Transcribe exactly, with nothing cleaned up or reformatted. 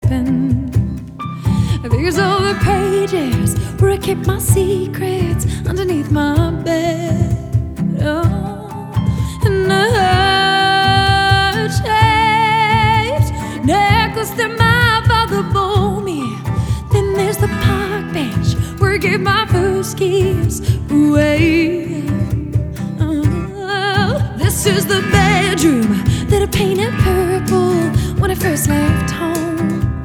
open. There's all the pages where I keep my secrets underneath my bed. Oh, and a heart-shaped necklace that my father bought me. Then there's the park bench where I gave my first kiss away. Oh, this is the bedroom that I painted purple when I first left home.